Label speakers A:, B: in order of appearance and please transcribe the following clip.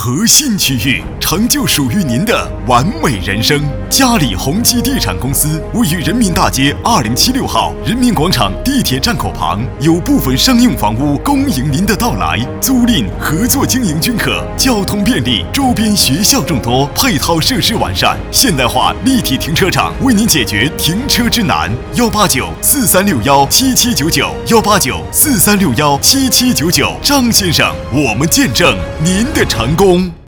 A: 核心区域，成就属于您的完美人生。嘉里宏基地产公司位于人民大街2076号人民广场地铁站口旁，有部分商用房屋恭迎您的到来。租赁、合作经营均可，交通便利，周边学校众多，配套设施完善，现代化立体停车场为您解决停车之难。18943617799，18943617799，张先生，我们见证您的成功。